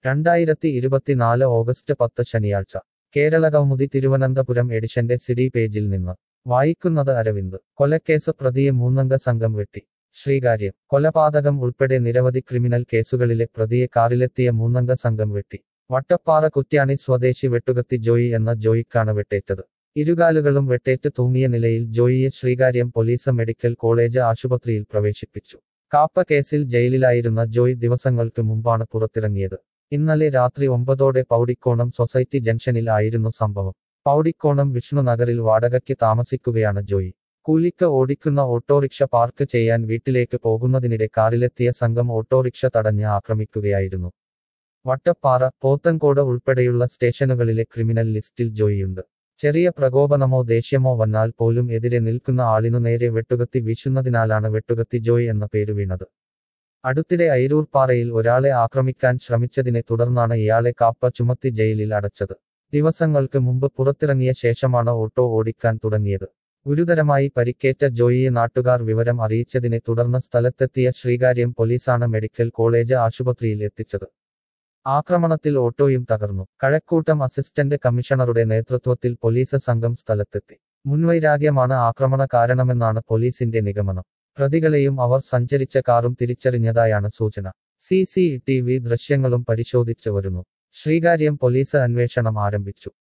2024 August 10 ശനിയാഴ്ച കേരളകൗമുദി തിരുവനന്തപുരം എഡിഷന്റെ CD പേജിൽ നിന്ന് വായിക്കുന്നത് അരവിന്ദ് കൊലക്കേസ് പ്രതിയെ മൂന്നംഗ സംഘം വെട്ടി ശ്രീകാര്യം കൊലപാതകം ഉൾപ്പെടെ നിരവധി ക്രിമിനൽ കേസുകളിലെ പ്രതിയെ കാറിലെത്തിയ മൂന്നംഗ സംഘം വെട്ടി വട്ടപ്പാറ കുറ്റ്യാണി സ്വദേശി വെട്ടുകത്തി ജോയി എന്ന ജോയിക്കാണ് വെട്ടേറ്റത് ഇരുകാലുകളും വെട്ടേറ്റ് തൂങ്ങിയ നിലയിൽ ജോയിയെ ശ്രീകാര്യം പോലീസ് മെഡിക്കൽ കോളേജ് ആശുപത്രിയിൽ പ്രവേശിപ്പിച്ചു കാപ്പ കേസിൽ ജയിലിലായിരുന്ന ജോയ് ദിവസങ്ങൾക്ക് മുമ്പാണ് പുറത്തിറങ്ങിയത് ഇന്നലെ രാത്രി 9ഓടെ പൗടിക്കോണം സൊസൈറ്റി ജംഗ്ഷനിൽ ആയിരുന്നു സംഭവം പൗടിക്കോണം വിഷ്ണുനഗറിൽ വാടകയ്ക്ക് താമസിക്കുകയാണ് ജോയി കൂലിക്ക് ഓടിക്കുന്ന ഓട്ടോറിക്ഷ പാർക്ക് ചെയ്യാൻ വീട്ടിലേക്ക് പോകുന്നതിനിടെ കാറിലെത്തിയ സംഘം ഓട്ടോറിക്ഷ തടഞ്ഞ് ആക്രമിക്കുകയായിരുന്നു വട്ടപ്പാറ പോത്തൻകോട് ഉൾപ്പെടെയുള്ള സ്റ്റേഷനുകളിലെ ക്രിമിനൽ ലിസ്റ്റിൽ ജോയിയുണ്ട് ചെറിയ പ്രകോപനമോ ദേഷ്യമോ വന്നാൽ പോലും എതിരെ നിൽക്കുന്ന ആളിനു നേരെ വെട്ടുകത്തി വീശുന്നതിനാലാണ് വെട്ടുകത്തി ജോയ് എന്ന പേര് വീണത് അടുത്തിടെ അയിരൂർപ്പാറയിൽ ഒരാളെ ആക്രമിക്കാൻ ശ്രമിച്ചതിനെ തുടർന്നാണ് ഇയാളെ കാപ്പ ചുമത്തി ജയിലിൽ അടച്ചത് ദിവസങ്ങൾക്ക് മുമ്പ് പുറത്തിറങ്ങിയ ശേഷമാണ് ഓട്ടോ ഓടിക്കാൻ തുടങ്ങിയത് ഗുരുതരമായി പരിക്കേറ്റ ജോയിയെ നാട്ടുകാർ വിവരം അറിയിച്ചതിനെ തുടർന്ന് സ്ഥലത്തെത്തിയ ശ്രീകാര്യം പോലീസാണ് മെഡിക്കൽ കോളേജ് ആശുപത്രിയിൽ എത്തിച്ചത് ആക്രമണത്തിൽ ഓട്ടോയും തകർന്നു കഴക്കൂട്ടം അസിസ്റ്റന്റ് കമ്മീഷണറുടെ നേതൃത്വത്തിൽ പോലീസ് സംഘം സ്ഥലത്തെത്തി മുൻവൈരാഗ്യമാണ് ആക്രമണ കാരണമെന്നാണ് പോലീസിന്റെ നിഗമനം പ്രതികളെയും അവർ സഞ്ചരിച്ച കാറും തിരിച്ചറിഞ്ഞതായാണ് സൂചന CCTV ദൃശ്യങ്ങളും പരിശോധിച്ചു വരുന്നു ശ്രീകാര്യം പോലീസ് അന്വേഷണം ആരംഭിച്ചു